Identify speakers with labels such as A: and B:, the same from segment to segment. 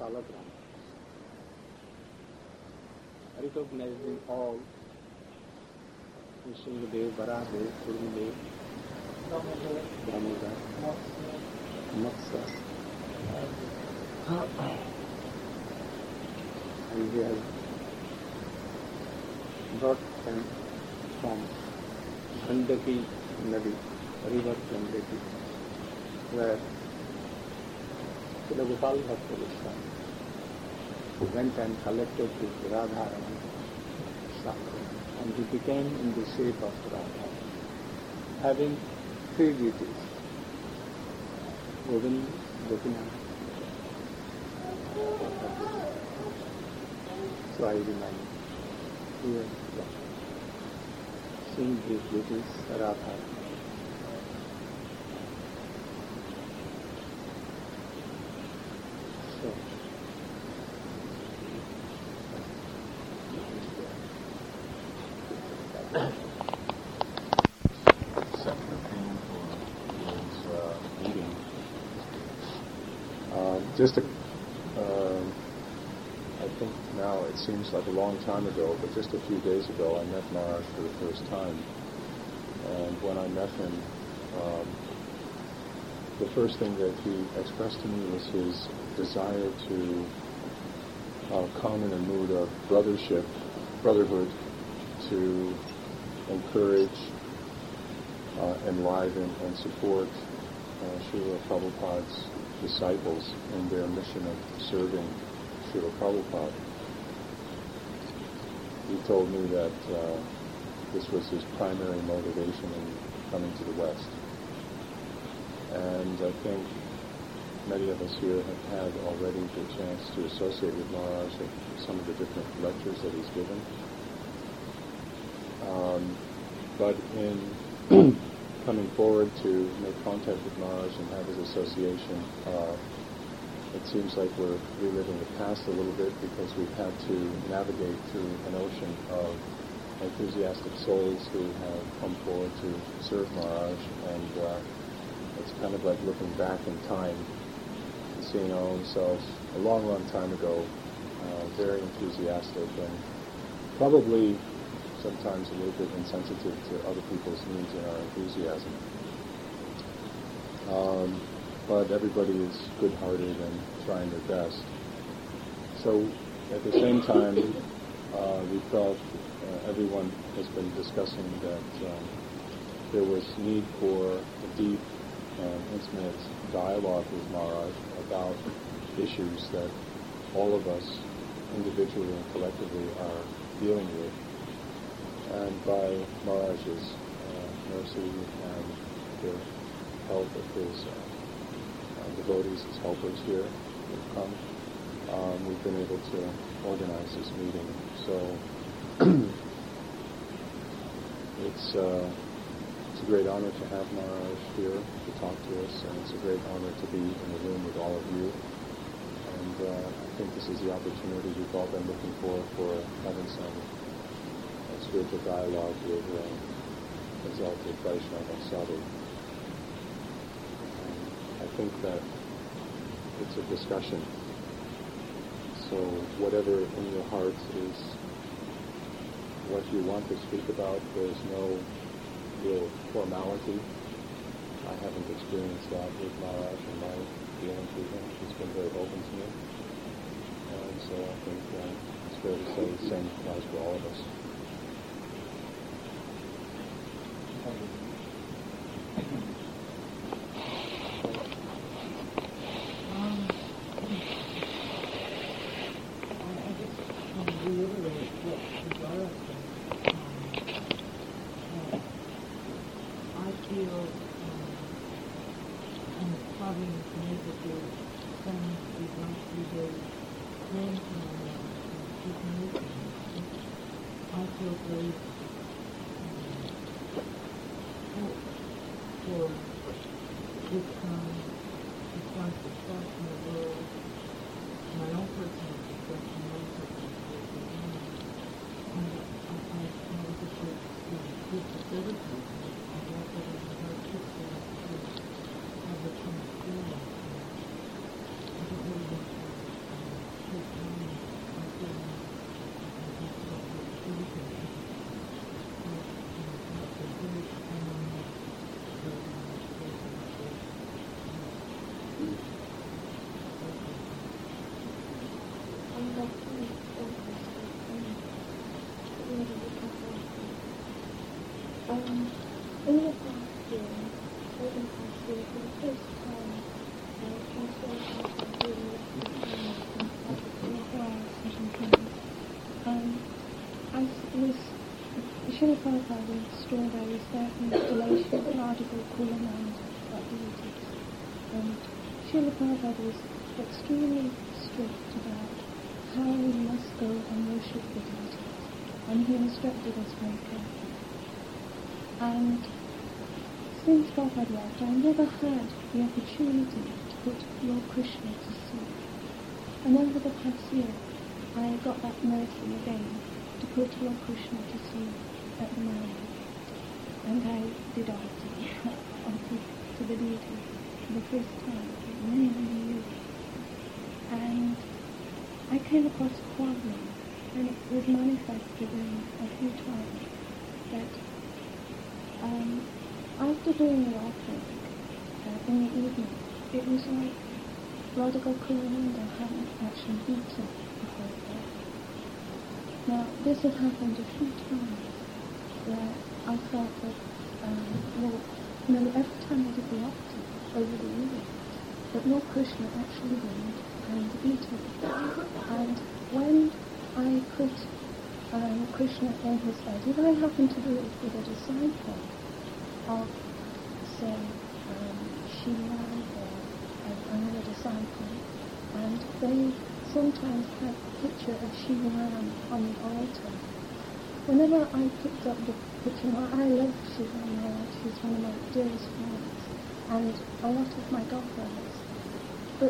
A: holograms, recognizing all Nrsimhadev, Varahadev, Kurmadev, Brahmadev, Matsya. And he has brought them from Gandaki Nadi, river Gandaki, where Srila Gopal Bhatta Goswami went and collected his Radharani Sakra, and he became in the shape of Radha, having three deities, Govind, Gopinath. So I remind here, seeing these deities, Radha. So,
B: I think now it seems like a long time ago, but just a few days ago I met Maharaj for the first time. And when I met him, the first thing that he expressed to me was his desire to come in a mood of brotherhood, to encourage, enliven, and support Srila Prabhupada's disciples in their mission of serving Srila Prabhupada. He told me that this was his primary motivation in coming to the West. And I think many of us here have had already the chance to associate with Maharaj at some of the different lectures that he's given. But in coming forward to make contact with Maharaj and have his association, it seems like we're reliving the past a little bit, because we've had to navigate through an ocean of enthusiastic souls who have come forward to serve Maharaj, and it's kind of like looking back in time and seeing our own selves a long, long time ago, very enthusiastic and probably sometimes a little bit insensitive to other people's needs and our enthusiasm. But everybody is good-hearted and trying their best. So at the same time, we felt everyone has been discussing that there was need for a deep and intimate dialogue with Maharaj about issues that all of us individually and collectively are dealing with. And by Maharaj's mercy and the help of his devotees, his helpers here who've come, we've been able to organize this meeting. So it's a great honor to have Maharaj here to talk to us, and it's a great honor to be in the room with all of you. And I think this is the opportunity we've all been looking for having some spiritual dialogue with exalted Vaishnava Sadhu. I think that it's a discussion. So whatever in your heart is what you want to speak about, there's no real formality. I haven't experienced that with Maharaj and my dealings with him. He's been very open to me. And so I think it's fair to say the same applies for all of us.
C: In the past year, over the past year, for the first time, Srila Prabhupada installed a installation, an article called about deities. And Srila Prabhupada was extremely strict about how we must go and worship the deities. And he instructed us very carefully. And since Prabhupada left, I never had the opportunity to put Lord Krishna to sleep. And over the past year, I got that mercy again to put Lord Krishna to sleep at the moment. And I did arti to the deity for the first time in many, many years. And I came across a problem, and it was manifested in a few times that after doing the offering in the evening, it was like Radha Gokulananda hadn't actually eaten the whole day. Now, this had happened a few times where I felt that, every time I did the offering over the evening, that Lord Krishna actually went and eat it. And when I put Krishna in his bed, if I happen to do it with a disciple of, say, Shiva or another disciple, and they sometimes have a picture of Shiva on the altar. Whenever I picked up the picture, I love Shiva, she's one of my dearest friends, and a lot of my godbrothers. But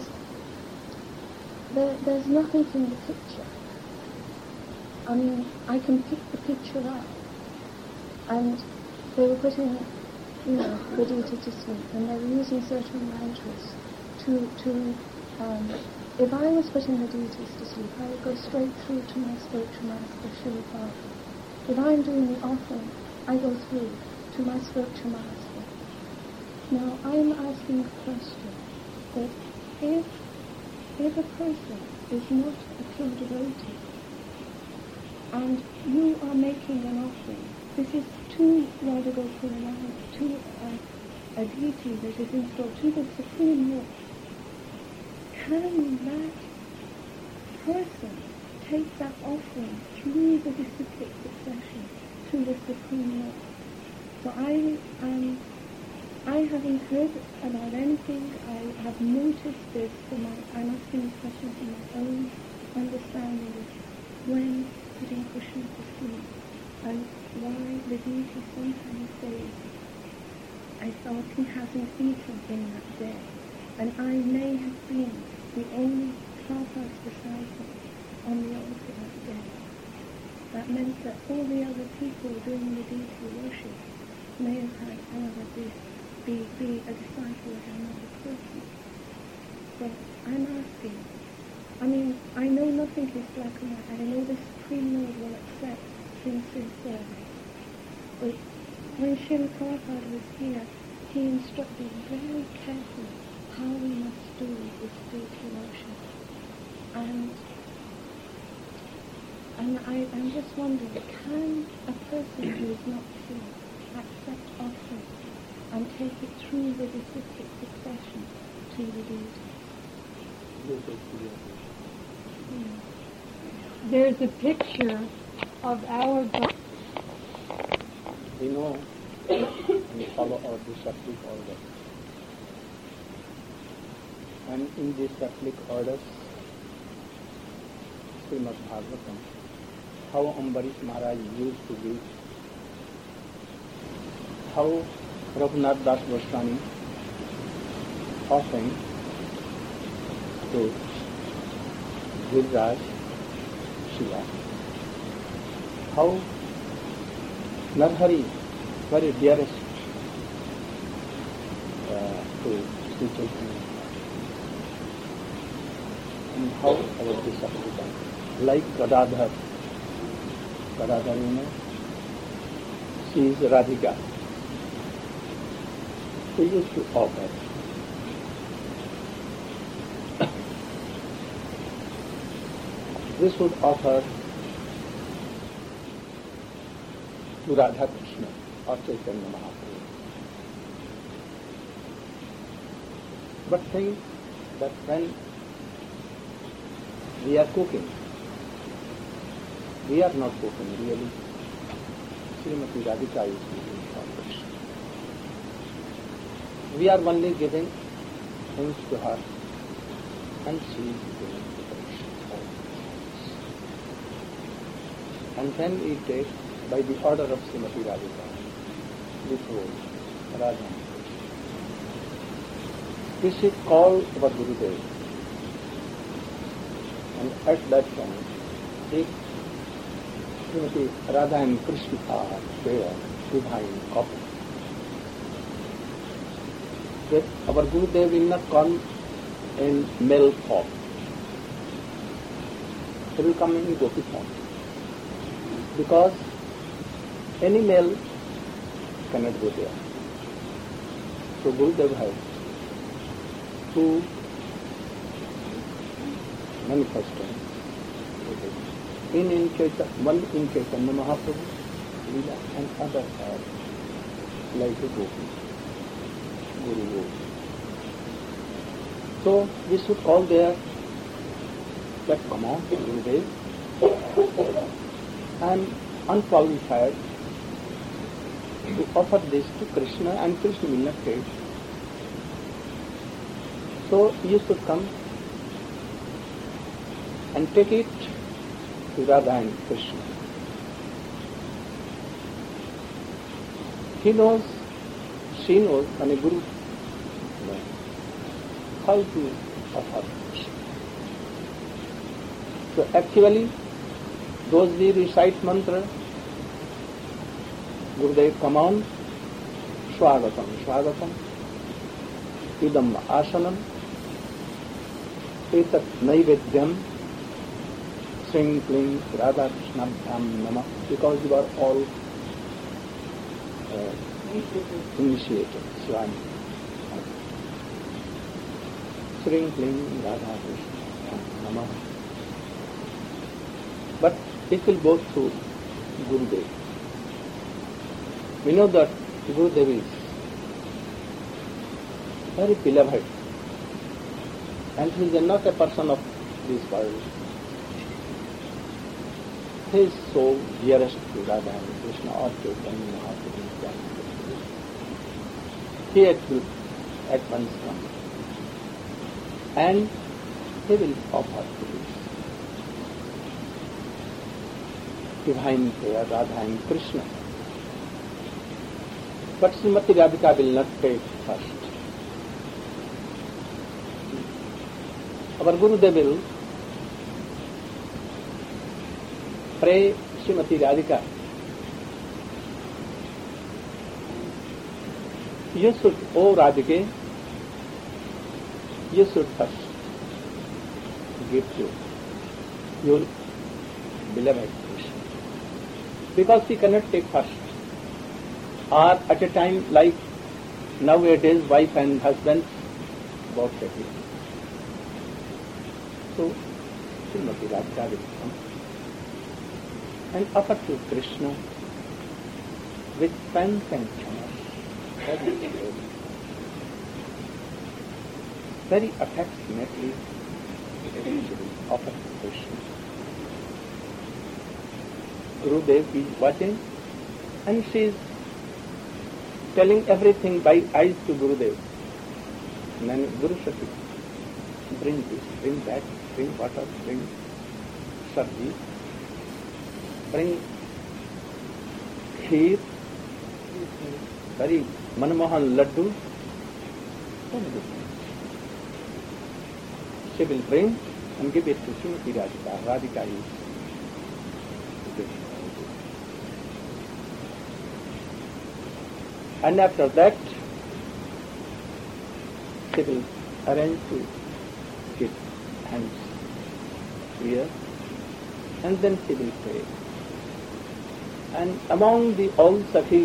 C: there's nothing in the picture. I mean, I can pick the picture up, and they were putting, the deity to sleep, and they were using certain mantras to if I was putting the deities to sleep, I would go straight through to my spiritual master, Srila Prabhupada. If I'm doing the offering, I go through to my spiritual master. Now, I'm asking a question, that if a person is not a pure devotee, and you are making an offering, this is to Radha Gokulananda, to a deity that is installed, to the Supreme Lord, can that person take that offering through the disciplic succession to the Supreme Lord? So I haven't heard about anything. I have noticed this I'm asking this question from my own understanding of when putting Krishna to sleep, and why the deity sometimes says, I thought he hasn't eaten in that day, and I may have been the only Prabhupada's disciple on the altar that day. That meant that all the other people doing the deity worship may have had be a disciple of another person. So I'm asking, I know nothing is black and white, and I know the Supreme Lord will accept sincere service. But when Srila Prabhupada was here, he instructed very carefully how we must do this deity worship. And I'm just wondering, can a person who is not pure accept offering and take it through the disciplic succession to the deity?
D: There's a picture of our God.
A: We know we follow our disciplic order. And in this disciplic orders, Srimad Bhagavatam, how Ambarish Maharaj used to give, how Raghunath Das Goswami offering to Giriraj Shiva, how Narhari, very dearest to Sri Chaitanya, and how our disciple, like Gadadhar, she is Radhika. We used to offer. we should offer to Radha Krishna or Chaitanya Mahaprabhu. But think that when we are cooking, we are not cooking really. Srimati Radhika is cooking for Krishna. We are only giving things to her and she is giving to Krishna. And then we take by the order of Srimati Radhika before Radha. We should call our Gurudev, and at that time, if Srimati Radha and Krishna are there, divine couple, that our Gurudev will not come in male form. He will come in gopi form. Because any male cannot go there. So Gurudev has two manifestations. One in Chaitanya Mahaprabhu, Leela, and other are like a gopi, Guru Gopi. So we should call there that come on, Gurudev. I am unqualified to offer this to Krishna, and Krishna will not take. So you should come and take it to Radha and Krishna. He knows, she knows, and a Guru knows how to offer Krishna. So actually, those we recite mantra, Gurudev, come on, Swagatam, Swagatam, Idam Asanam, Etat Naivedyam, Sing, Kling, Radha Krishna Bham Nama, because you are all initiated. Swami. Sing, Kling, Radha Krishna Bham Nama. But it will go through Gurudev. We know that Gurudev is very beloved, and he is not a person of this world. He is so dearest to Radha and Krishna or Chaitanya Mahaprabhu. He will at once come, and he will offer to this divine pair, Radha and Krishna. But Srimati Radhika will not take first. Our Gurudev will pray Srimati Radhika. You should, O Radhike, you should first give to your beloved Krishna. Because he cannot take first. Or at a time like nowadays, wife and husband both take it. So, Srimati Radhika will come and offer to Krishna with pence and chamas, very affectionately, offer to Krishna. Gurudev is watching, and she is telling everything by eyes to Gurudev. And then Guru Shakti, bring this, bring that, bring water, bring sabji, bring kheer, very manmohan laddu. She will bring and give it to Srimati Radhika. Radhika is and after that, she will arrange to give hands here, and then she will pray. And among the all Sakhis,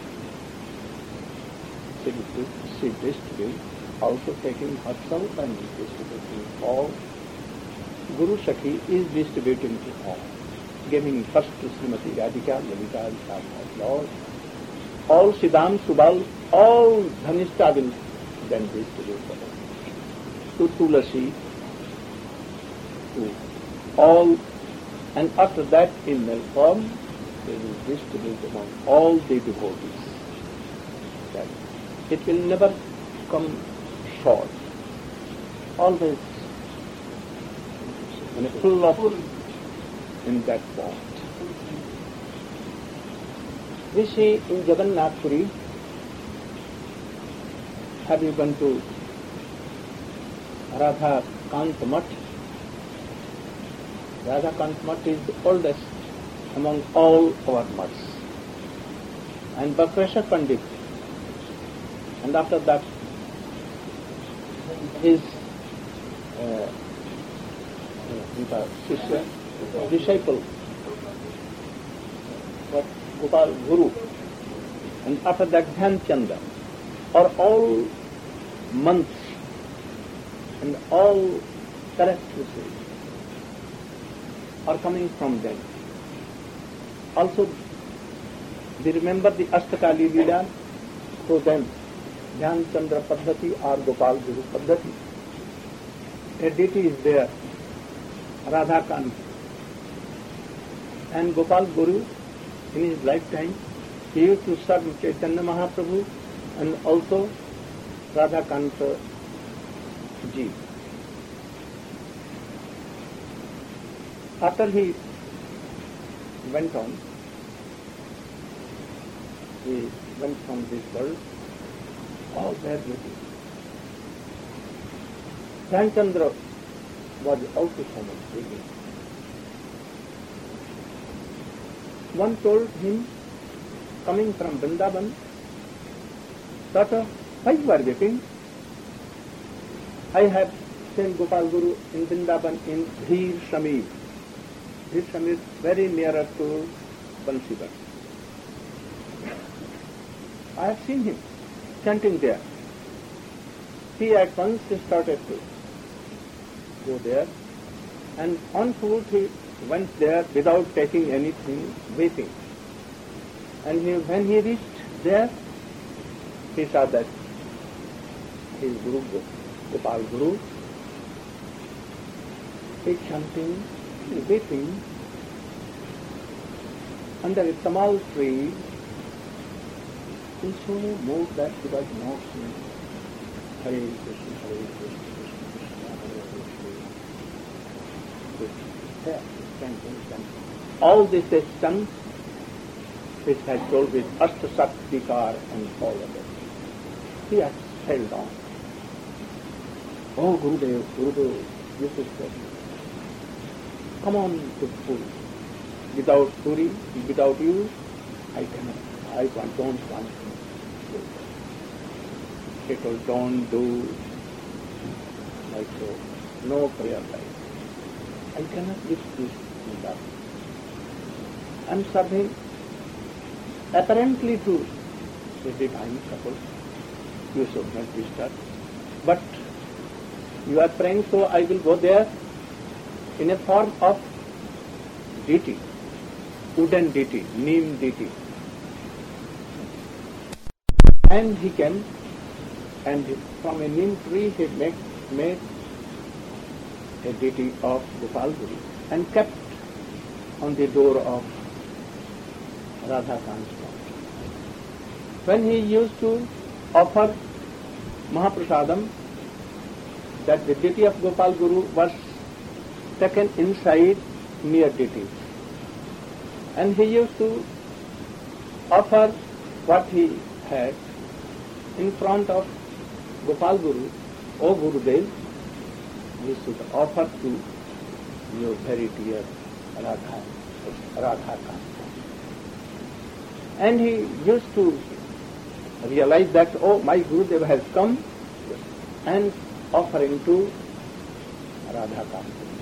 A: she distributes, also taking herself and distributing all Guru Sakhi is distributing to all, giving first to Srimati Radhika, Lalita, Vishakha, Lord. All Siddham, Subal, all Dhanishta will then distribute to Tulasi, to all, and after that in milk form they will distribute among all the devotees. That it will never come short. Always full of in that form. We see in Jagannath Puri, have you gone to Radha Kant Mutt? Radha Kant Mutt is the oldest among all our mutts. And Bakreshwar Pandit, and after that his disciple, Gopal Guru, and after that Dhyan Chandra, are all months and all characteristics are coming from them. Also, they remember the Astakali Leela, so then Dhyan Chandra Paddhati or Gopal Guru Paddhati. A deity is there, Radha Kant. And Gopal Guru, in his lifetime, he used to serve Chaitanya Mahaprabhu and also Radha Kanta ji. After he went on, he went from this world, all their beauty. Dhyan Chandra was also so much brilliant. One told him, coming from Vrindavan, Tata, why you are weeping? I have seen Gopal Guru in Vrindavan in Dhir Shamir. Dhir Shamir is very nearer to Bansibar. I have seen him chanting there. He at once started to go there, and on foot he went there without taking anything, waiting. And when he reached there, he saw that his Guru, Gopal Guru, is chanting, waiting under a tamal tree. He so moved that he was not seeing Hare Krishna, Hare Krishna, Krishna Krishna, Hare Krishna. All this is sung, which has told with Ashtasaktikar and all of it. He has held on. Oh Gurudev, Gurudev, this is good. Come on to Puri. Without Puri, without you, I don't want to. He told, don't do like so. No prayer life. I cannot live this in that. I am serving apparently to the divine couple. You should not disturb. But you are praying, so I will go there in a form of deity, wooden deity, neem deity. And he came, and from a neem tree he made a deity of Gopal Guru and kept on the door of Radha Kant's house. When he used to offer Mahaprasadam, that the deity of Gopal Guru was taken inside near deities. And he used to offer what he had in front of Gopal Guru. O Gurudev, we should offer to your very dear Radha Kant. And he used to realize that, oh, my Gurudev has come, and offering to Radha Kant.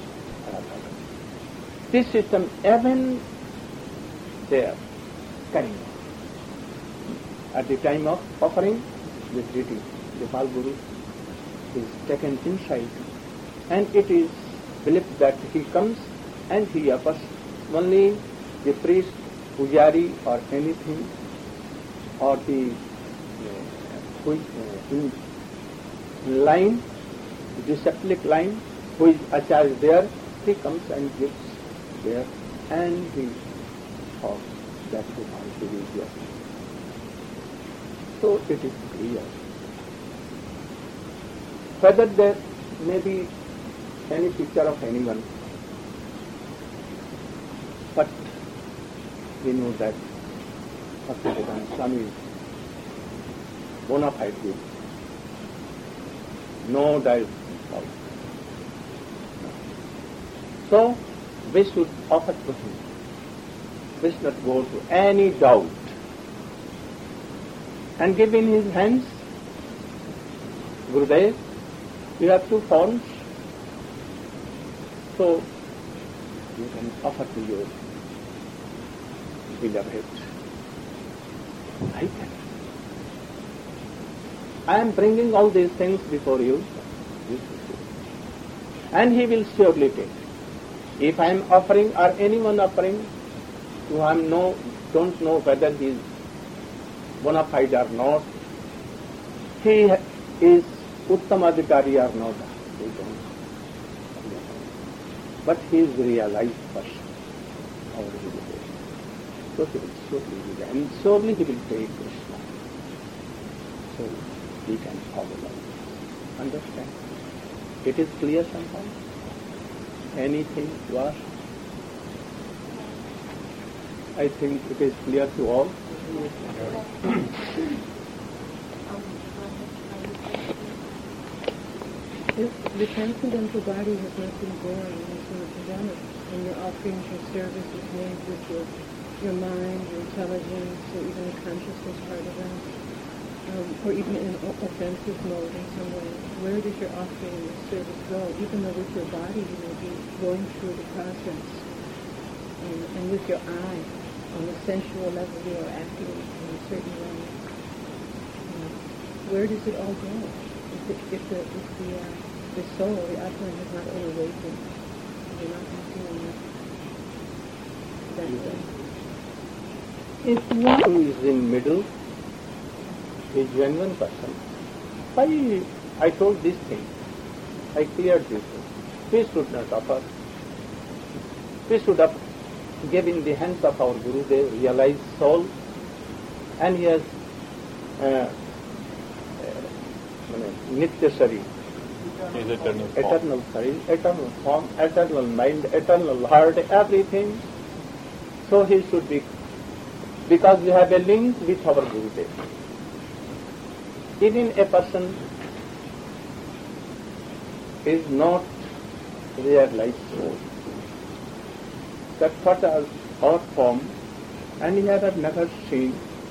A: This system even there carrying on. At the time of offering, this deity, Gopal Guru, is taken inside, and it is belief that he comes and he offers only the priest, pujari or anything, or the in line, the septic line, who is acharya there, he comes and gives there, and he talks that he wants to be here. So it is clear. Whether there may be any picture of anyone, but we know that Bhaktivedanta Swami is bona fide good. No doubt. So we should offer to him. We should not go to any doubt. And give in his hands, Gurudev, you have two forms, so you can offer to your beloved. I am bringing all these things before you, and he will surely take. If I am offering or anyone offering, who I don't know whether he is bona fide or not, he is Uttamadhikari or not, we don't know. But he is realized person, our Gurudev. So he will surely do that, and surely he will take Krishna. So he can follow that. Understand? It is clear somehow? Anything to ask? I think it is clear to all.
E: If the transcendental body has not been born as you have presented, and your offerings, your service is made with your mind, your intelligence, or even a consciousness part of that, or even in offensive mode in some way, where does your offering and your service go? Even though with your body you may be going through the process, and with your eye, on the sensual level you are acting in a certain way. Where does it all go? If the soul, the Atman, has not been awakened, you're not continuing that way.
A: If one who is in middle, a genuine person, why I told this thing, I cleared this thing. We should not offer. We should have given in the hands of our Guru the realized soul, and he has Nitya Shari, eternal Shari, eternal form, eternal mind, eternal heart, everything. So he should be, because we have a link with our Gurudev. Even a person is not realized soul, that thought our form, and he had never seen,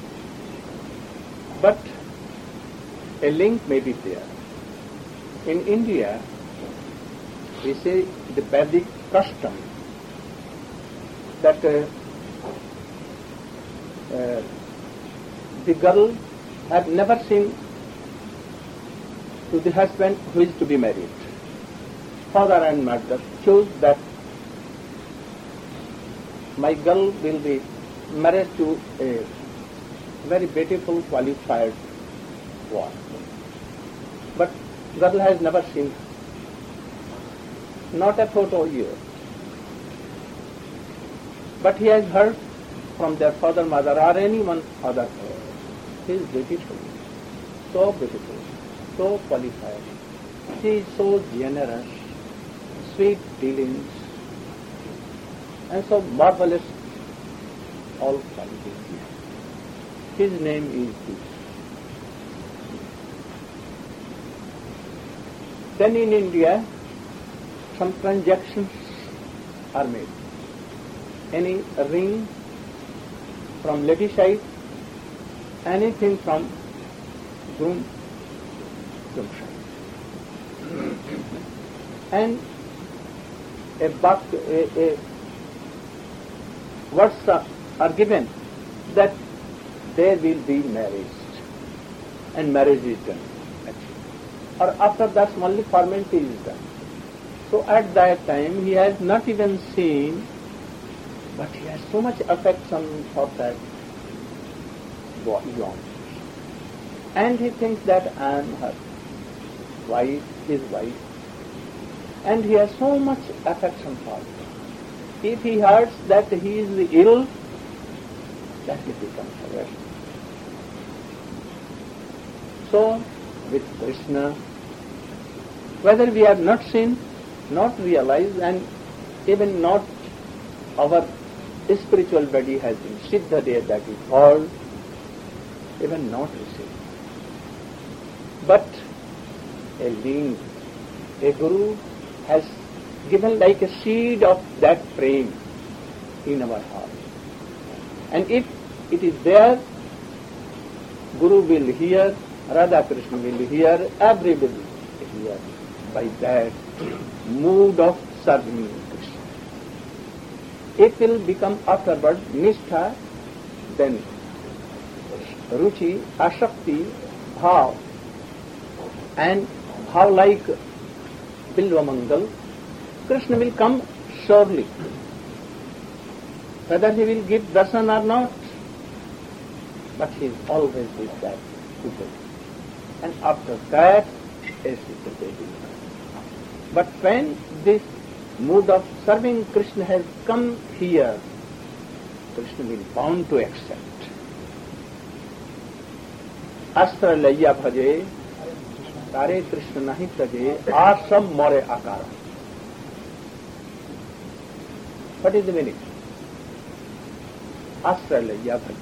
A: but a link may be there. In India, we say the Vedic custom that the girl had never seen to the husband who is to be married. Father and mother chose that my girl will be married to a very beautiful, qualified one. But girl has never seen, not a photo here. But he has heard from their father, mother, or anyone other. He is beautiful, so beautiful, so qualified. She is so generous, sweet dealings, and so marvelous all qualities. His name is this. Then in India, some transactions are made. Any ring from lady side, anything from groom side. And words are given that they will be married, and marriage is done. Or after that only formality is done. So at that time he has not even seen, but he has so much affection for that young. And he thinks that I am her wife, his wife. And he has so much affection for her. If he hears that he is ill, that will become aware. So, with Krishna, whether we have not seen, not realized, and even not our spiritual body has been Siddha, that is called, even not received. But a link, a guru has given like a seed of that prem in our heart. And if it is there, Guru will hear, Radha Krishna will hear, everybody will hear by that mood of serving Krishna. It will become afterward Nishtha, then Ruchi, Ashakti, Bhav, and how like Bilva Mangal, Krishna will come surely. Whether he will give darshan or not, but he is always with that people. And after that, yes, they will come. But when this mood of serving Krishna has come here, Krishna will bound to accept. Astra layya bhaje, Tare Krishna nahi taje, asam more akara. What is the meaning? Ashray layya bhaje.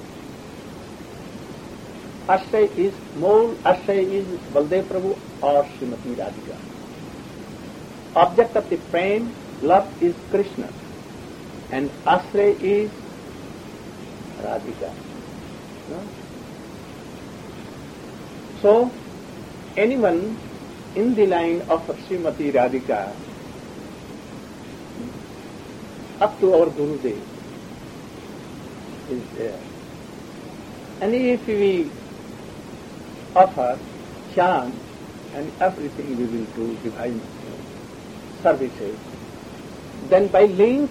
A: Ashray is more, Ashray is Baldev Prabhu or Srimati Radhika. Object of the prem, love is Krishna, and Ashray is Radhika. No? So, anyone in the line of Srimati Radhika up to our Gurudev is there. And if we offer chant and everything we will do, divine services, then by link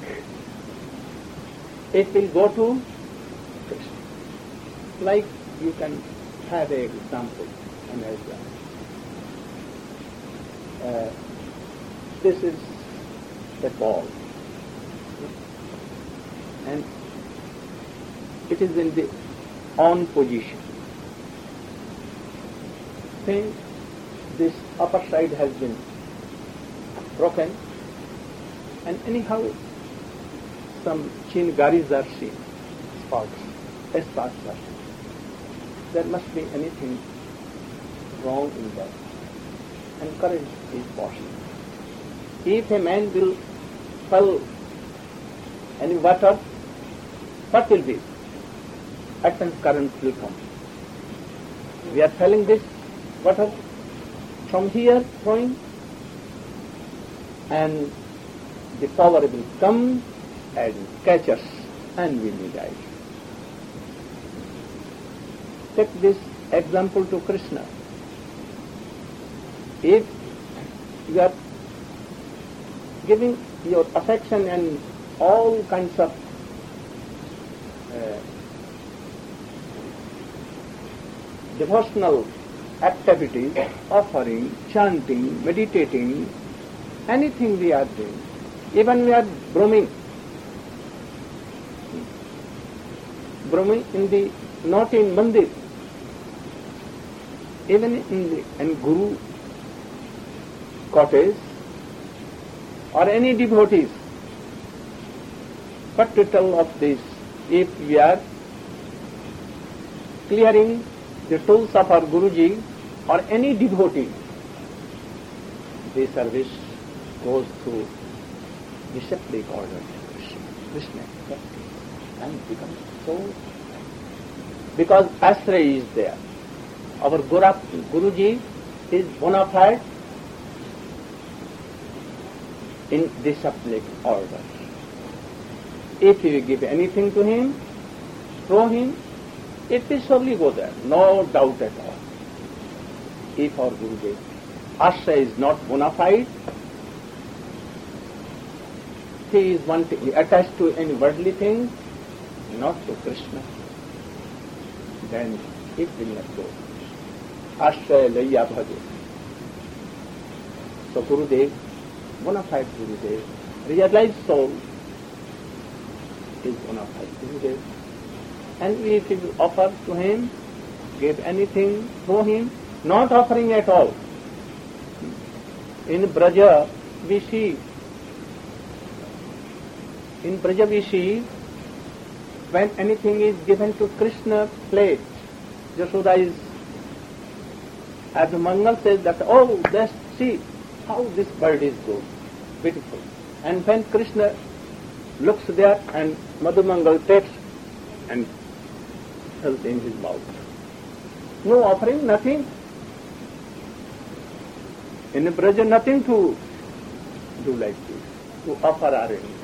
A: it will go to Krishna. Like you can have an example. This is a ball, and it is in the on position. Then this upper side has been broken, and anyhow some chingaris are seen, sparks are seen. There must be anything wrong in that, and current is possible. If a man will fall any water, what will be? At times current will come. We are filling this water from here, throwing, and the power will come and catch us, and we will die. Take this example to Krishna. If you are giving your affection and all kinds of devotional activities, offering, chanting, meditating, anything we are doing, even we are brooming in the, not in mandir, even in Guru cottage or any devotees. What to tell of this? If we are clearing the tools of our Guruji or any devotee, the service goes through disciplic order, Krishna, and becomes so. Because Ashray is there. Our Guruji is bona fide in disciplic order. If we give anything to him, throw him, it will surely go there, no doubt at all. If our Gurudev Ashray is not bona fide, he is attached to any worldly thing, not to Krishna, then it will not go. Ashraya Laya Bhaja. So Gurudev, bona fide Gurudev, realized soul is bona fide Gurudev. And if you offer to him, give anything to him, not offering at all. In Braja we see, when anything is given to Krishna plate, Yashoda is, as Mangal says that, oh, just see how this bird is good, beautiful. And when Krishna looks there and Madhumangal takes and holds in his mouth. No offering, nothing. In Braja, nothing to do like this, to offer or anything.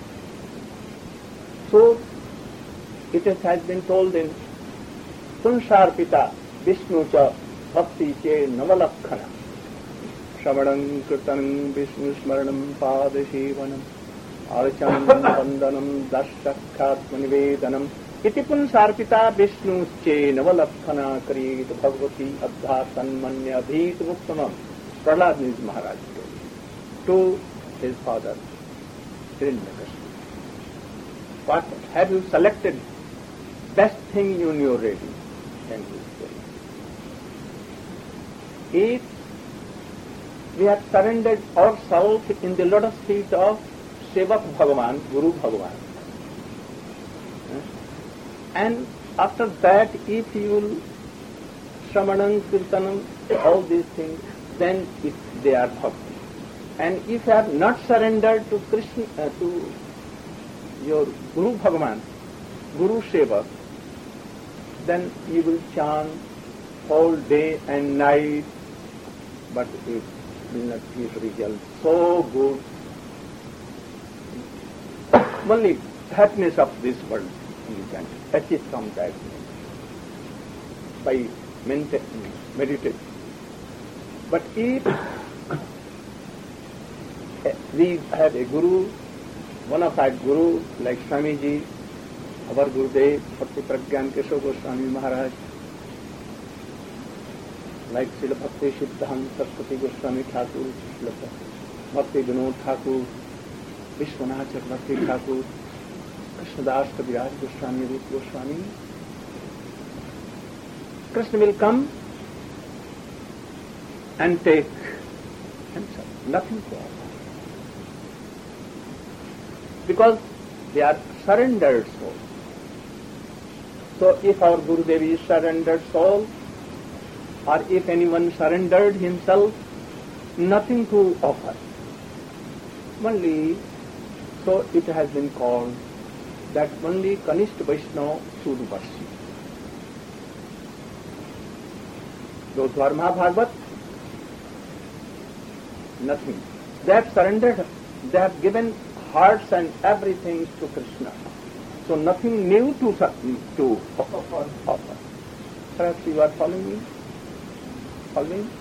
A: So, it has been told in Sunsharpita Vishnu cha bhakti che navalakkhana Shravanam kirtanam Vishnu smaranam padashivanam archanam vandanam dashakhatmanivedanam iti Punsharpita Vishnu che navalakkhana karit bhagavati adhatanmanya bhit uttamam. Prahlad Maharaj told to his father Hiranyakashipu. What have you selected? Best thing in your ready. Thank you. If we have surrendered ourselves in the lotus feet of Sevak Bhagavan, Guru Bhagavan, and after that, if you will Shravanam, Kirtanam, all these things, then they are bhakti. And if you have not surrendered to Krishna, to your Guru Bhagavan, Guru Seva, then you will chant all day and night, but it will not give result so good. Only happiness of this world you can achieve from that by meditation. But if we have a Guru, bona fide Guru like Swamiji, our Gurudev, Bhakti Pragyan Keshav Goswami Maharaj, like Srila Bhakti Siddhanta Saraswati Goswami Thakur, Bhakti Vinod Thakur, Vishwanath Chakravarti Thakur, Krishnadas Kaviraj Goswami, Rup Goswami, Krishna will come and take himself, nothing to offer. Because they are surrendered souls. So if our Gurudev is surrendered soul, or if anyone surrendered himself, nothing to offer. Only, so it has been called that only Kanishta Vaishnava should worship. Those who are Mahabhagavat, nothing. They have surrendered, they have given hearts and everything to Krishna. So nothing new to offer. Perhaps you are following me? Following?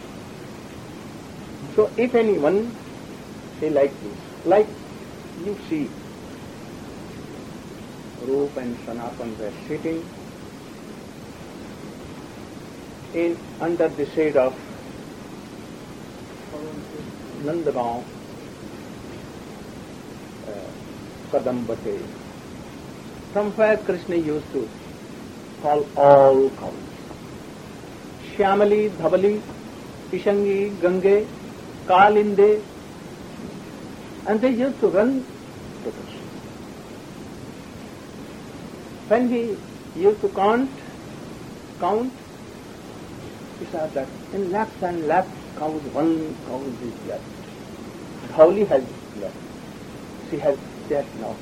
A: So if anyone say like this, like you see, Rup and Sanatan were sitting under the shade of Nandagaon Kadambate, from where Krishna used to call all cows. Shyamali, Dhavali, Pishangi, Gange, Kalinde, and they used to run to Krishna. When he used to count, he saw that in lakhs and lakhs cows, one cow is left. Dhavali has left. She has death now.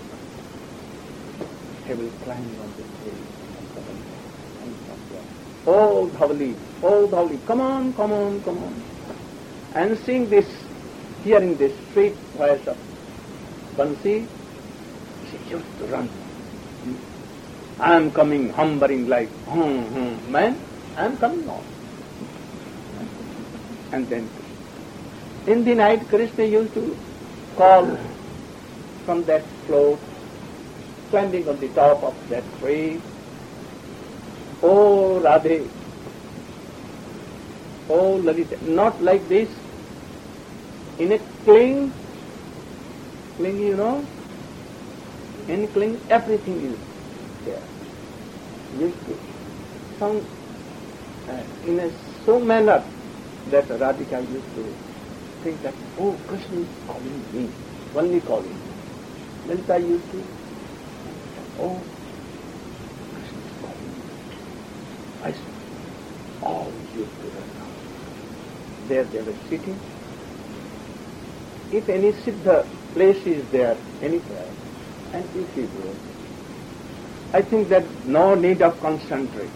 A: He will climb on the tree and come there. Oh Dhavali, come on. And seeing this, hearing this sweet voice of Bansi, she used to run. I am coming, humbling like, man, I am coming on. And then, in the night, Krishna used to call from that float, climbing on the top of that tree. Oh Radhe, oh Lalita, not like this. In a cling, you know, in cling everything is there. Used to sound in a so manner that Radhika used to think that, oh, Krishna is calling me, only calling. Lalita used to, oh, Krishna is calling me. I saw all used to run out. There they were sitting. If any siddha place is there anywhere, and if you go, I think that no need of concentrating.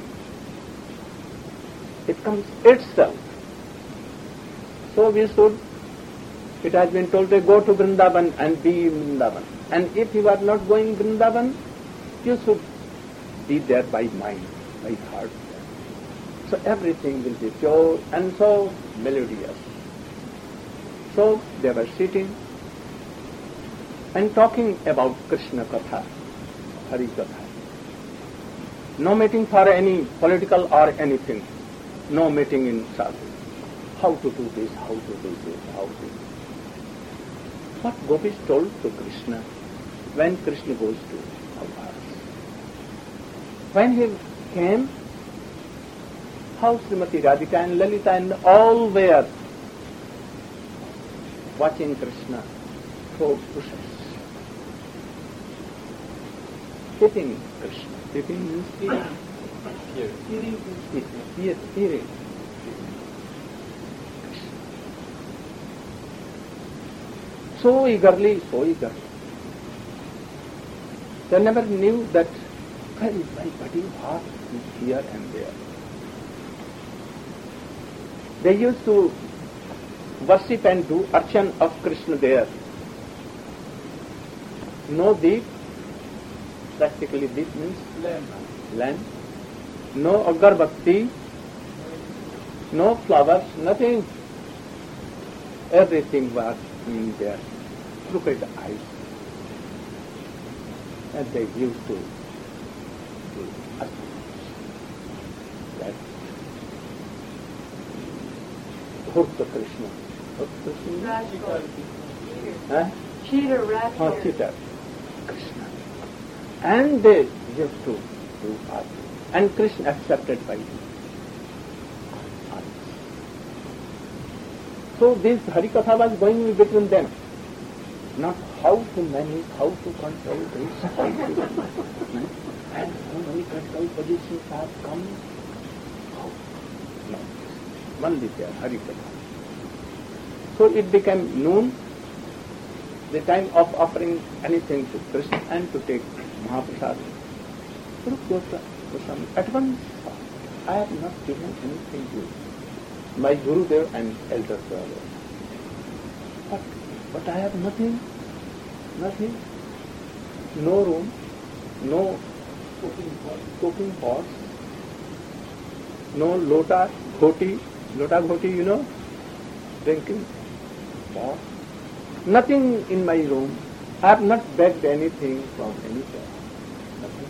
A: It comes itself. So we should, it has been told to go to Vrindavan and be in Vrindavan. And if you are not going Vrindavan, you should be there by mind, by heart. So everything will be pure and so melodious. So they were sitting and talking about Krishna Katha, Hari Katha. No meeting for any political or anything. No meeting in sadhu. How to do this, how to do this, how to do this. What Gopis told to Krishna when Krishna goes to Avars. When he came, how Srimati Radhika and Lalita and all were watching Krishna throw bushes. Hitting Krishna. Hitting means hearing. Hearing. So eagerly. They never knew that very body heart is here and there. They used to worship and do archan of Krishna there. No deep, practically deep means lamp. No agarbatti, no flowers, nothing. Everything was in their crooked eyes. And they used to do archan. That Bhakta Krishna. Cheater. Krishna. And they used to do archan. And Krishna accepted by him. So this Harikatha was going between them. Not how to manage, how to control this, how to and so many control positions have come. How? No. Only there, Harikatha. So it became noon, the time of offering anything to Krishna and to take Mahaprasad. Goswami at once thought, I have not given anything to my Gurudev and elder brother. But I have nothing. No room, no cooking pots, no lota ghoti, you know, drinking pot. Nothing in my room. I have not begged anything from anywhere. Nothing.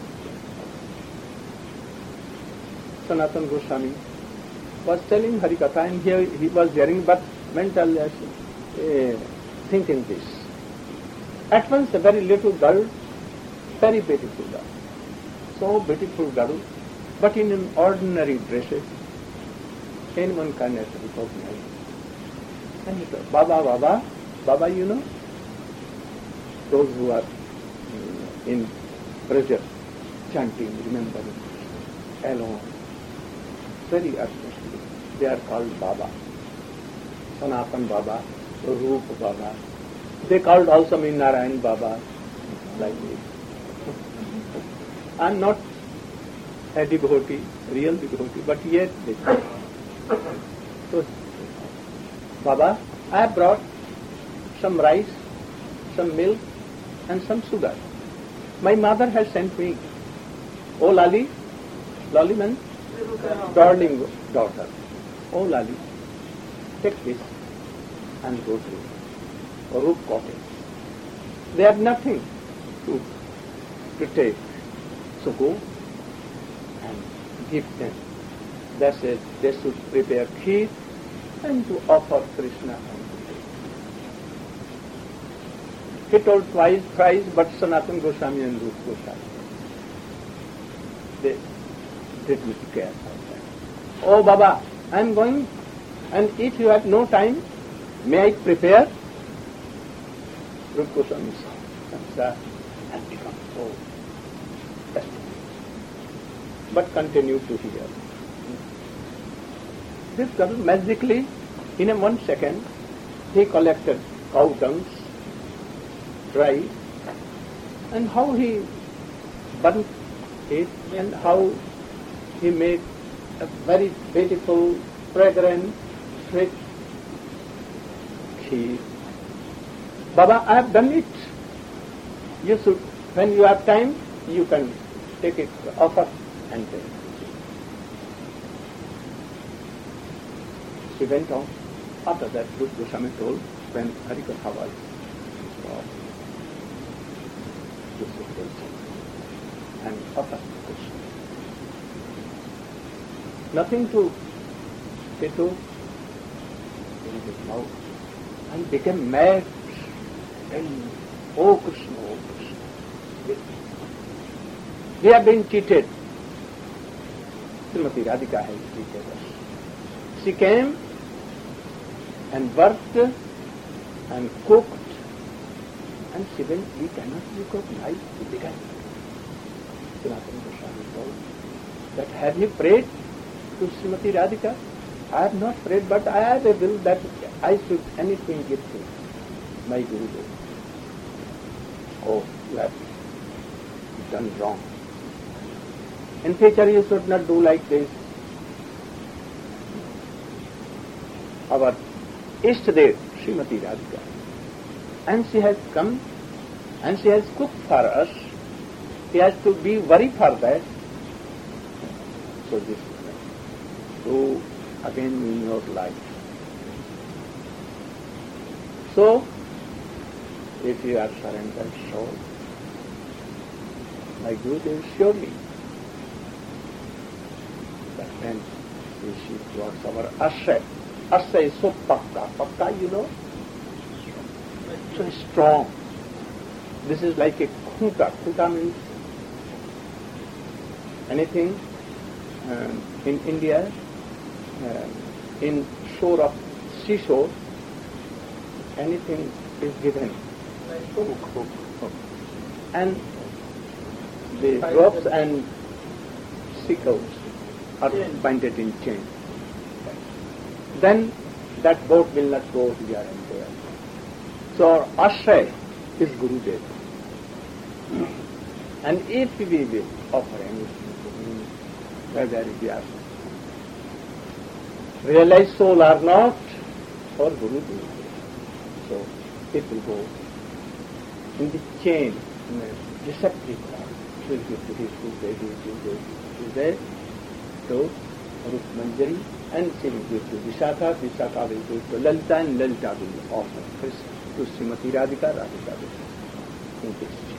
A: Sanatana Goswami was telling Harikatha, and here he was hearing, but mentally thinking this. At once a very little girl, very beautiful girl, so beautiful girl, but in an ordinary dresses, anyone can recognize. And he said, Baba, you know, those who are in pressure, chanting, remembering, alone, very earnestly, they are called Baba. Sanatan Baba, Rupa Baba. They called also me Narayan Baba, like this. I am not a devotee, real devotee, but yet they call. So, Baba, I have brought some rice, some milk, and some sugar. My mother has sent me. Oh Lali means darling daughter. Oh Lali, take this and go to Rup cottage. They have nothing to take. So go and give them. That's it. They should prepare kheer and to offer Krishna and Buddha. He told thrice, but Sanatana Goswami and Rupa Goswami, they didn't care for that. Oh Baba, I am going, and if you have no time, may I prepare? Rupa Goswami saw and become so fascinated. But continue to hear. This girl magically, in a 1 second, he collected cow dungs, dry, and how he burnt it and how he made a very beautiful, fragrant, sweet kheer. Baba, I have done it. You should, when you have time, you can take it, offer and take it. She went on. After that, Rupa Goswami told, when Harikatha was stopped, you should take it and offer Krishna. Nothing to say to in his mouth, and became mad. And oh Krishna, oh Krishna. They have been cheated. Srimati Radhika has cheated us. She came and worked and cooked, and she went, we cannot cook nice. We began. Sanatana Goswami told that, have you prayed to Srimati Radhika? I have not prayed, but I have a will that I should anything give to my Gurudev. Oh, you have done wrong. In future you should not do like this. Our Ishtadev, Srimati Radhika, and she has come and she has cooked for us. She has to be worried for that. So this is that. So again in your life. So if you are surrendered soul, my Gurudev surely. But then we see towards our Ashray. Ashray is so pakka. Pakka, you know, so strong. This is like a khuta. Khuta means anything in India, in shore of seashore, anything is given. Hook. And the ropes and sickles are binded in chain. Then that boat will not go here and there. So our ashray is Gurudev. And if we will offer anything to him, whether we are realized soul or not, or Gurudev, so it will go in the chain, in a receptive form. She will give to his Gurudev, to Rup Manjari, and she will give to Vishakha will give to Lalita, and Lalita will offer first to Srimati Radhika, Radhika will in this chain.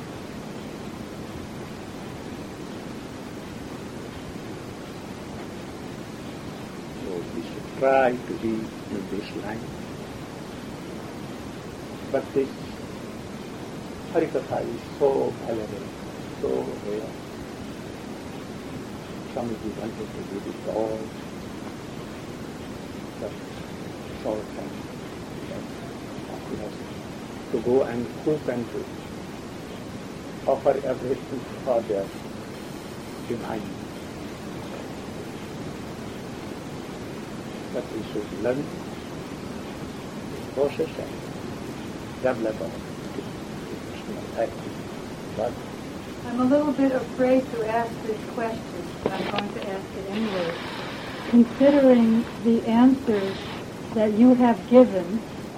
A: So we should try to be in this line. But this Harikatha is so valuable, so rare. Swamiji wanted to do it all, but short time, to go and cook and to offer everything for their divine. But we should learn the process and develop our personal activity. But
D: I'm a little bit afraid to ask this question, but I'm going to ask it anyway. Considering the answers that you have given,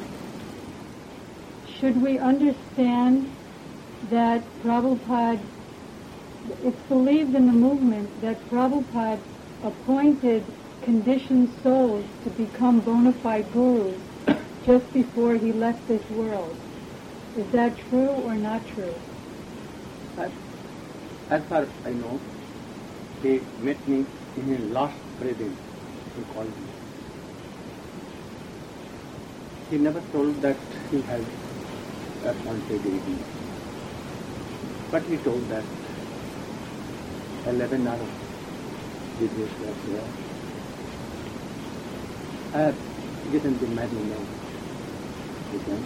D: should we understand that Prabhupada, it's believed in the movement that Prabhupada appointed conditioned souls to become bona fide gurus just before he left this world? Is that true or not true?
A: As far as I know, he met me in his last breathing. He called me. He never told that he had appointed AD. But he told that 11 hours business was there. I have given the management to them.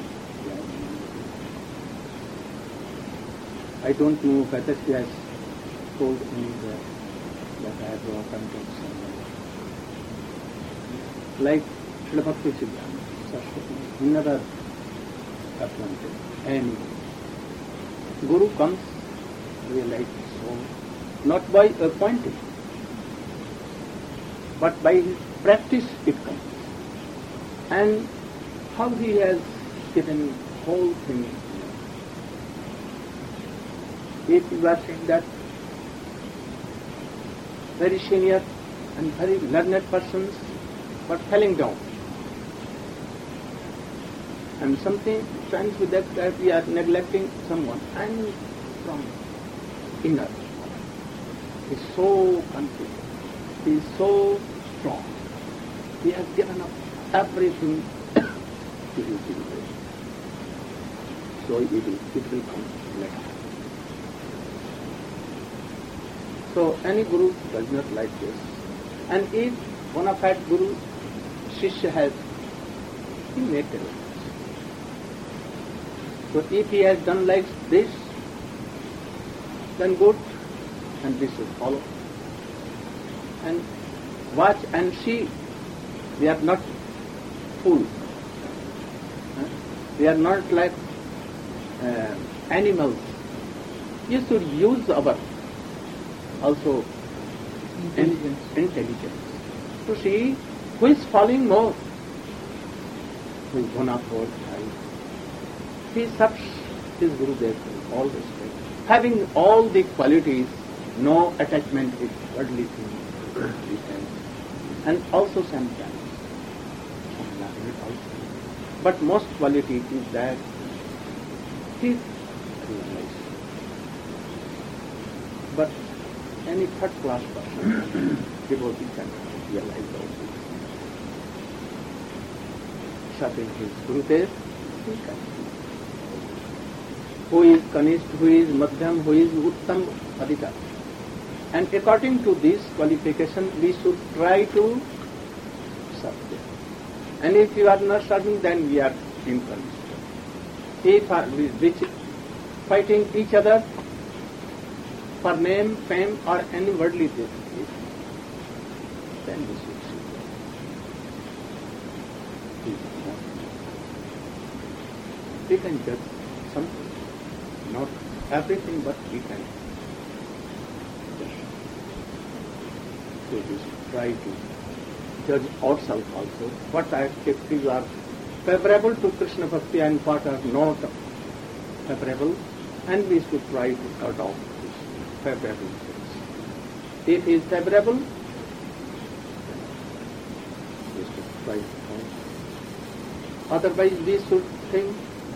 A: I don't know whether she has told anywhere that I have no contact somewhere. Like Srila Bhakti Siddhanta Saraswati, he never appointed any. Guru comes, realize so, not by appointing, but by his practice it comes. And how he has given whole thing. If you are saying that very senior and very learned persons were falling down, and something stands with that we are neglecting someone, and from inner, he is so confident, he is so strong, he has given up everything to his devotion. So it will come later. So any guru does not like this. And if bona fide guru, Shishya has, he may tell us. So if he has done like this, then good, and we should follow. And watch and see. We are not fools. We are not like animals. You should use our also intelligence to see who is falling more, who is bona fide. He serves his Gurudev with all respect, having all the qualities, no attachment with worldly things, and also sometimes some learned also. But most quality is that he realizes. But any third class person, devotee can realize all this. Serving his Gurudev, he can see. Who is Kanishta, who is Madhyam, who is Uttam, Adhikar. And according to this qualification, we should try to serve them. And if you are not serving, then we are in Kanishta. If we fighting each other for name, fame, or any worldly thing, then we should see them. We can judge something. Not everything, but we can judge. So we should try to judge ourselves also. What activities are favorable to Krishna Bhakti and what are not favorable, and we should try to adopt these favorable things. If he is favorable, we should try to follow. Otherwise, we should think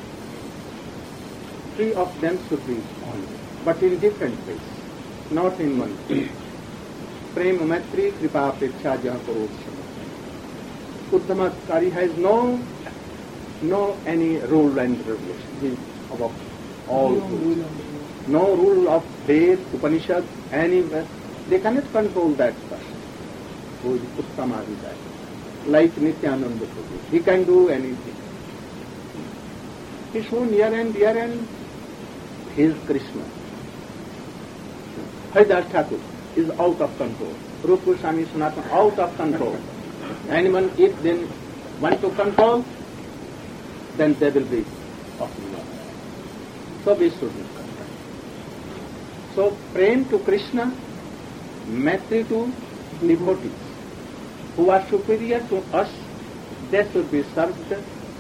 A: three of them should be on, but in different ways, not in one way. Prema, Maitri, Kripa, Apeksha, Jaha, Uttamakari has no any rule and regulation. He is above all rules. No rule of Ved, Upanishad, anywhere. They cannot control that person who is Uttamadhikari. Like Nityananda Prabhu. He can do anything. He is shown here and there, and he is Krishna. Haridas Thakur is out of control. Rupa Goswami Sanatana out of control. Anyone, if they want to control, then they will be of love. So we should not control. So praying to Krishna, Maitri to devotees who are superior to us, they should be served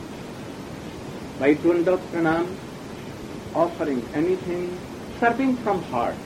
A: by Dvanda Pranam, offering anything, serving from heart.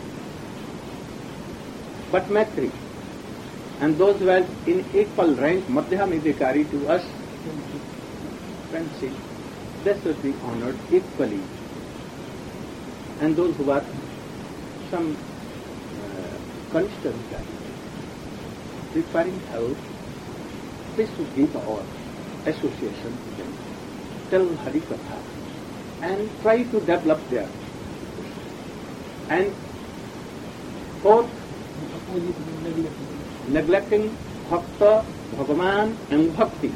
A: But Maitri, and those who are in equal rank, Madhyam Adhikari to us, friendship, they should be honored equally. And those who are some Kanishta requiring help, we should give our association to them, tell Harikatha, and try to develop their. And fourth, neglecting Bhakta, Bhagavan and Bhakti,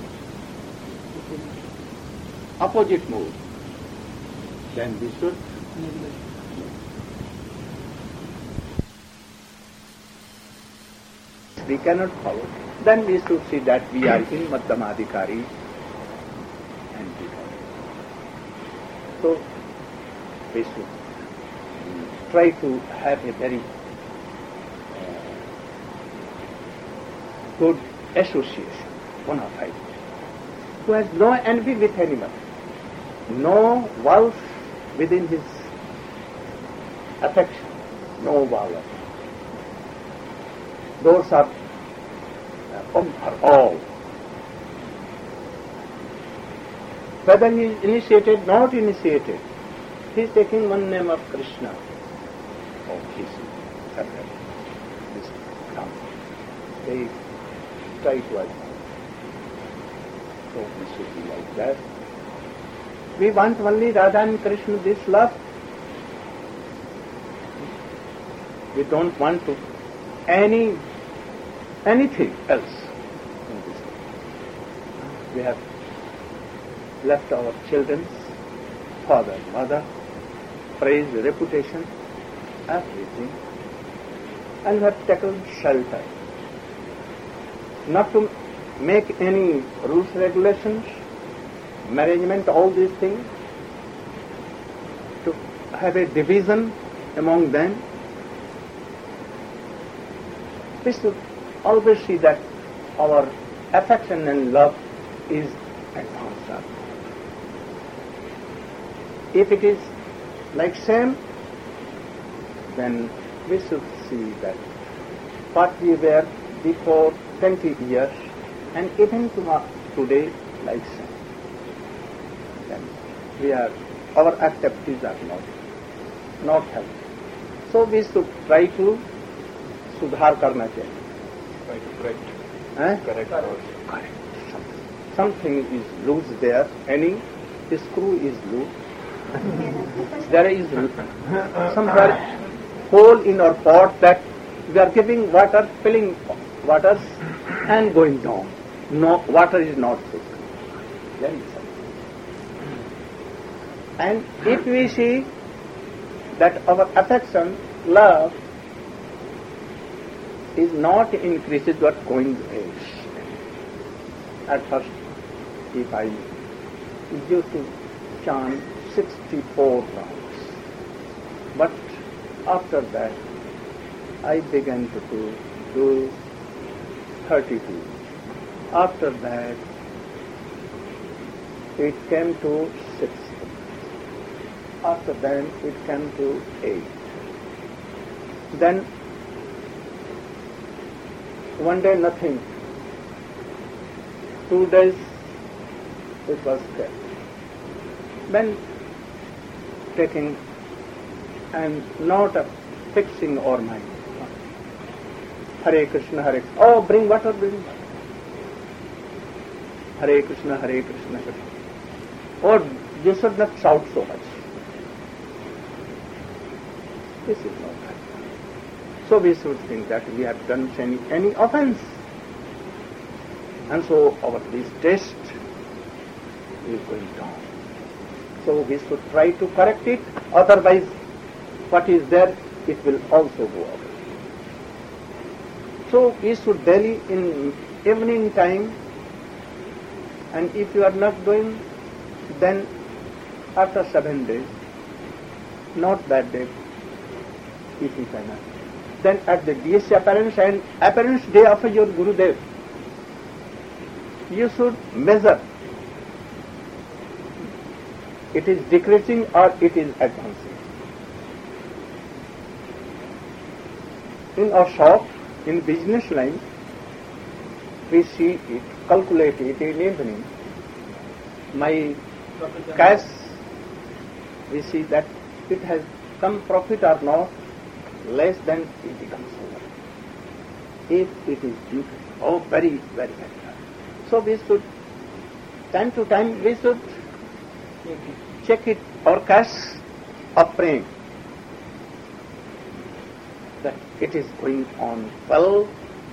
A: opposite mode, then we should we cannot follow, then we should see that we are in Madhyamadhikari and we follow. So we should try to have a very good association, bona fide, who has no envy with anyone, no walls within his affection, no wall. Doors are open for all. Whether he is initiated, not initiated, he is taking one name of Krishna. Oh, he is separate. This comes. They try to advance. So we should be like that. We want only Radha and Krishna, this love. We don't want to anything else in this world. We have left our children's father, mother, praise, reputation, everything, and we have taken shelter. Not to make any rules, regulations, management, all these things, to have a division among them. We should always see that our affection and love is advanced. If it is like same, then we should see that what we were before 20 years and even today like same. Then our activities are not helpful. So we should try to सुधार करना चाहिए. Correct. Something is loose there. Any screw is loose. There is somewhere hole in our pot that we are giving water, filling waters and going down. No, water is not good. And if we see that our affection, love, is not increased but going age. At first, if I used to chant 64 rounds, but after that, I began to do 32. After that, it came to 60. After that, it came to 8. Then one day nothing. 2 days it was kept. Then taking and not fixing our mind. Hare Krishna, Hare Krishna. Oh, bring water, bring water. Hare Krishna, Hare Krishna, Hare Krishna. Or you should not shout so much. This is not right. So we should think that we have done any offense. And so this taste is going down. So we should try to correct it, otherwise what is there, it will also go away. So we should daily in evening time, and if you are not doing, then after 7 days, not that day, if you cannot, then at the DSC appearance and appearance day of your Gurudev, you should measure. It is decreasing or it is advancing. In our shop, in business line, we see it, calculate it in evening. My cash, we see that it has some profit or not, less than it becomes over. If it is beautiful, oh, very, very, very. So we should, time to time, we should check it, our cash of praying, that it is going on well,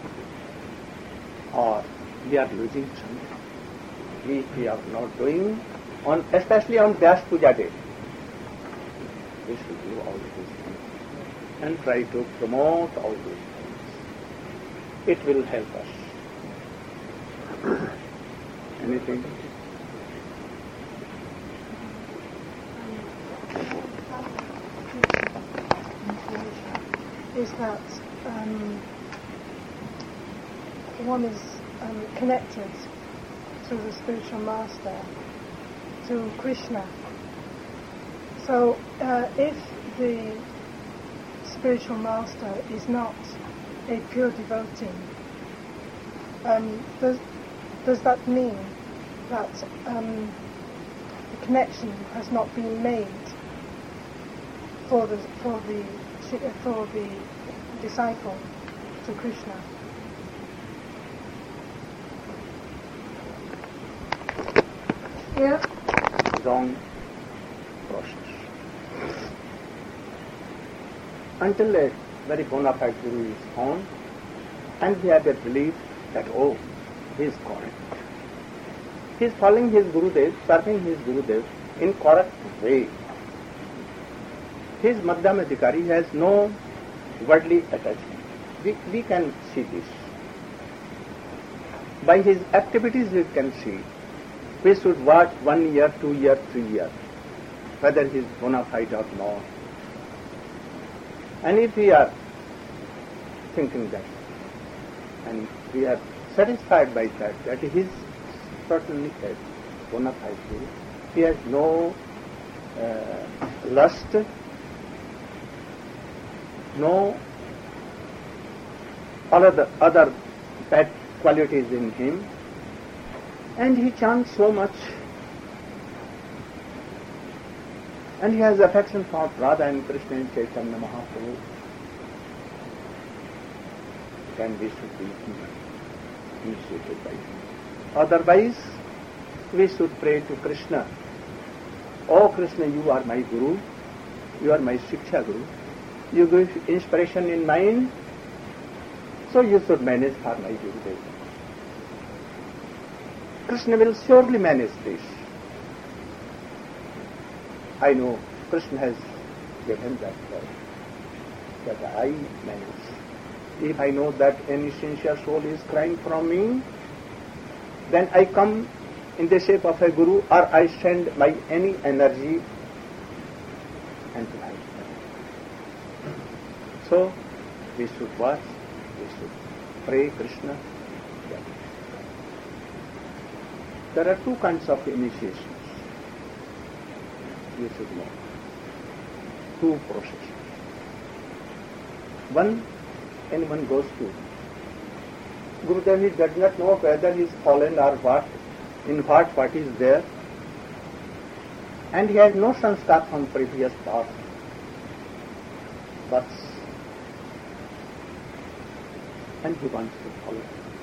A: or we are losing something. We are not doing, on especially on Vyas Puja day. We should do all these things and try to promote all these things. It will help us. Anything?
F: Is that one is connected to the spiritual master, to Krishna. So if the spiritual master is not a pure devotee, does that mean that the connection has not been made for the disciple to Krishna?
A: Yeah. Wrong process. Until a very bona fide guru is found, and we have a belief that, oh, he is correct. He is following his Gurudev, serving his Gurudev in correct way. His Madhyam Adhikari has no worldly attachment. We can see this. By his activities we can see. We should watch 1 year, 2 years, 3 years, whether he is bona fide or not. And if we are thinking that, and we are satisfied by that he is certainly a bona fide guru, he has no lust, no other bad qualities in him, and he chants so much, and he has affection for Radha and Krishna and Chaitanya Mahaprabhu, then we should be initiated by him. Otherwise, we should pray to Krishna. Oh Krishna, you are my Guru, you are my Shiksha Guru, you give inspiration in mind, so you should manage for my Gurudev. Krishna will surely manage this. I know Krishna has given that word, that I manage. If I know that any sincere soul is crying from me, then I come in the shape of a Guru, or I send my any energy and to help them. So, we should watch, we should pray Krishna. There are two kinds of initiations. You should know. Two processes. One, anyone goes to Gurudev, he does not know whether he is fallen or what, in what is there, and he has no sanskar from previous past, but and he wants to follow.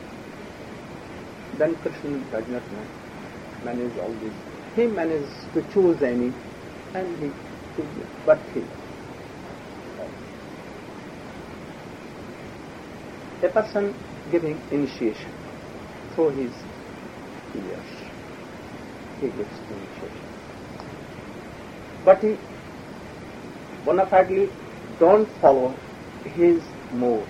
A: Then Krishna does not manage all this. He manages to choose any, and he chooses, but he. A person giving initiation, so he is years. He gives initiation. But he bona fidely don't follow his modes.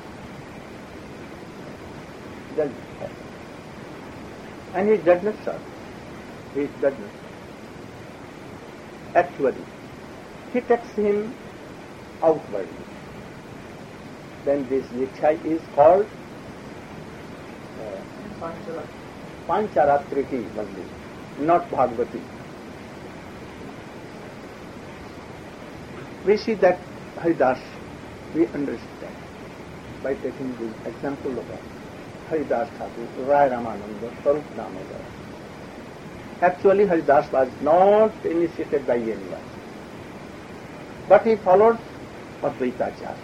A: And he does not serve. He does not. Actually, he takes him outwardly. Then this Yiksha is called Pancharatriti only, not Bhagavati. We see that Haridas, we understand by taking the example of Haridas Thakur, Rai Ramananda, Swarup Damodar. Actually, Haridas was not initiated by anyone, but he followed Advaita Acharya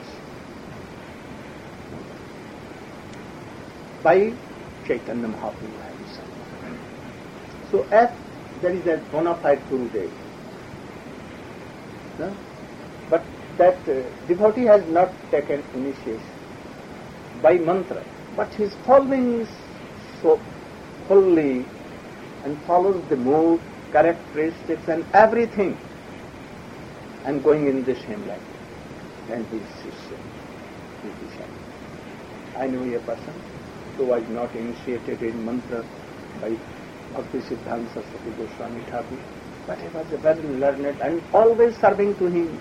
A: by Chaitanya Mahaprabhu himself. So, as there is a bona fide Gurudev, no? But that devotee has not taken initiation by mantra, but he is following so fully and follows the mood, characteristics and everything and going in the same line. Then he is Shishya. I know a person who was not initiated in mantra by Bhakti Siddhanta Saraswati Goswami Thakur, but he was a very learned and always serving to him,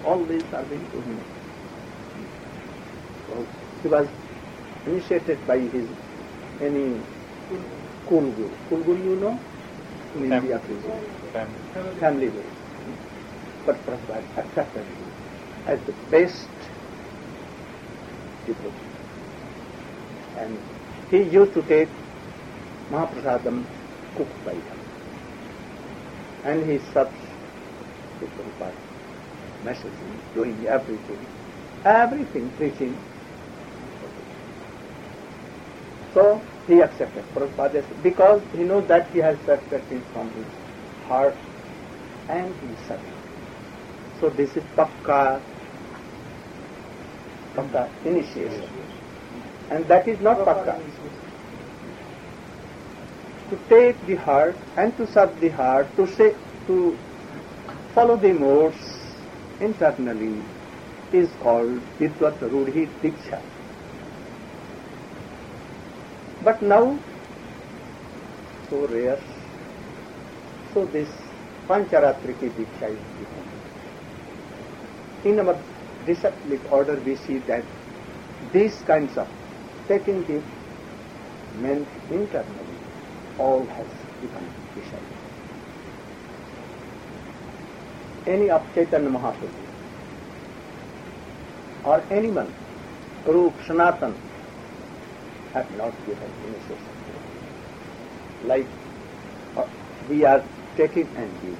A: So he was initiated by his any Kulguru. Kulguru, you know? In India, family guru. But Prabhupada accepted him as the best devotee. And he used to take Mahaprasadam cooked by him. And he serves to Prabhupada, messaging, doing everything, preaching. So he accepted Prabhupada because he knows that he has accepted him from his heart and he served. So this is Pakka initiation. And that is not Pakka. To take the heart and to serve the heart, to follow the modes internally is called Vidvat Rudhi Diksha. But now, so rare, so this Pancharatriki Diksha is becoming. In our disciplic order we see that these kinds of taking the meant internally all has become disciple. Any of Chaitanya Mahaprabhu or anyone, Rup, Sanatan, have not given initiation. Like we are taking and giving.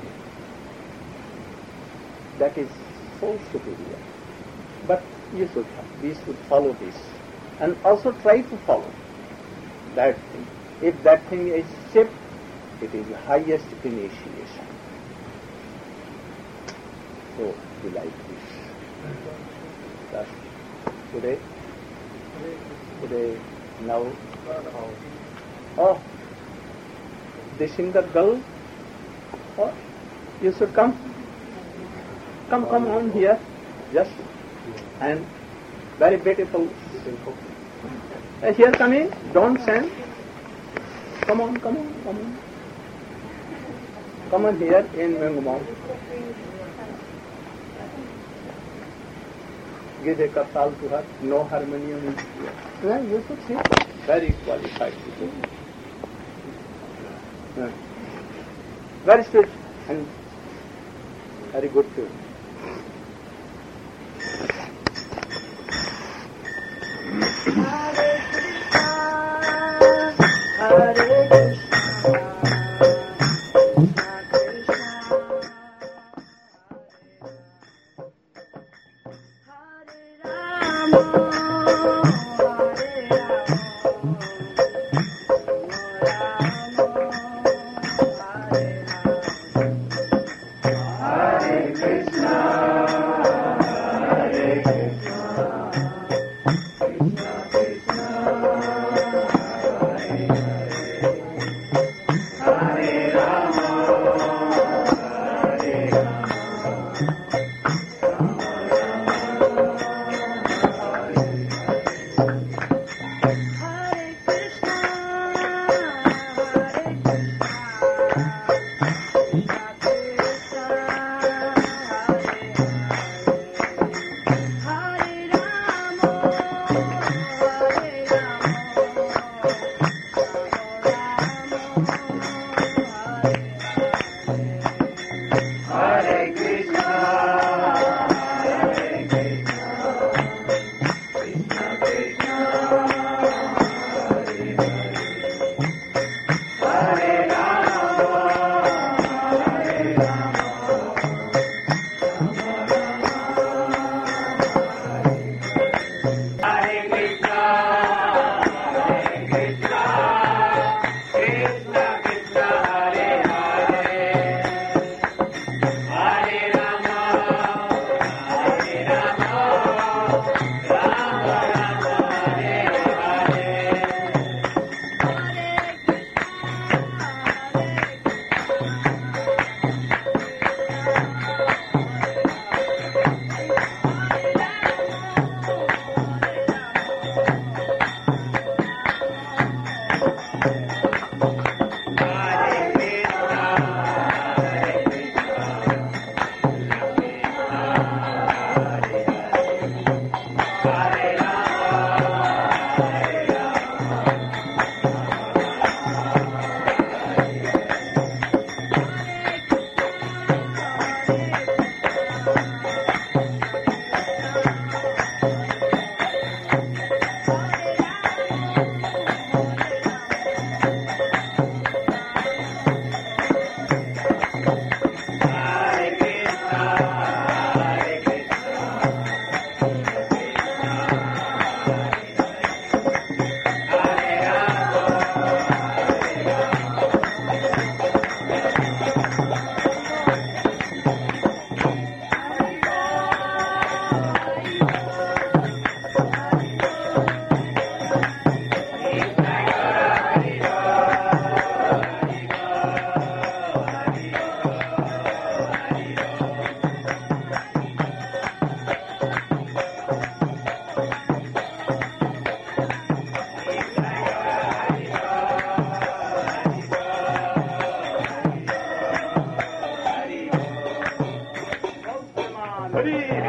A: That is so superior. But we should follow this and also try to follow that thing. If that thing is shipped, it is the highest initiation. So we like this. That's today, now, the singer girl, you should come on here, just, and very beautiful. Here come in, don't send. Come on. Come on here in Mangumau. Give a katal to her, no harmonium is here. Yeah, you should see, very qualified people. Yeah. Very sweet and very good too.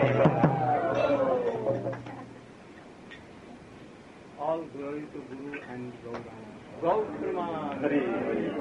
A: All glory to Guru and Gauranga. Gaur Prema. Hari Hari.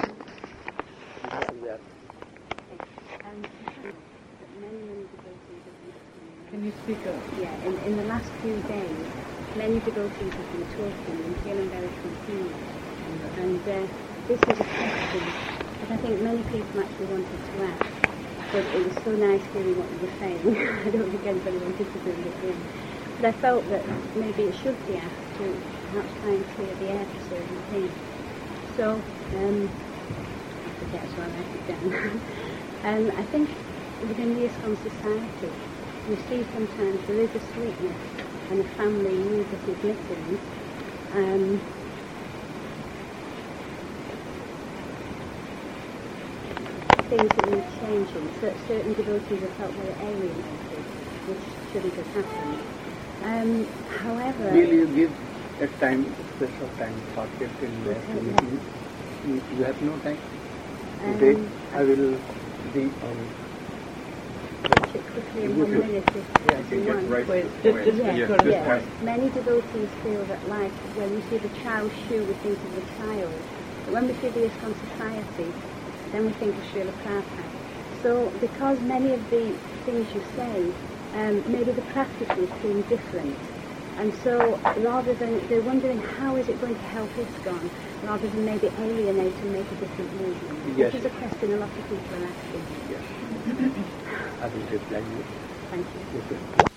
E: Can you speak up?
C: Yeah, in the last few days, many devotees have been talking and feeling very confused. And this is a question that I think many people actually wanted to ask. But it was so nice hearing what you were saying. I don't think anybody wanted to bring it in. But I felt that maybe it should be asked to perhaps try and clear the air for certain things. So, I forget, so I write it down. I think within the ISKCON society, you see sometimes there is a sweetness and a family need that is missing. Things that need changing. Certain devotees have felt very alienated, which shouldn't have happened. However,
A: Will you give a time, special time for 15 minutes? You have no time? Today I will be on.
C: Quickly in 1 minute if you want. Yes. Many devotees feel that, like when we see the child's shoe, we think of the child. But when we see the ISKCON society, then we think of Srila Prabhupada. So because many of the things you say, maybe the practices seem different. And so rather than, they're wondering how is it going to help ISKCON, rather than maybe alienate and make a different movement.
A: Yes.
C: This is a question a lot of people are asking.
A: Yes. I will reply you.
C: Thank you.
A: Okay.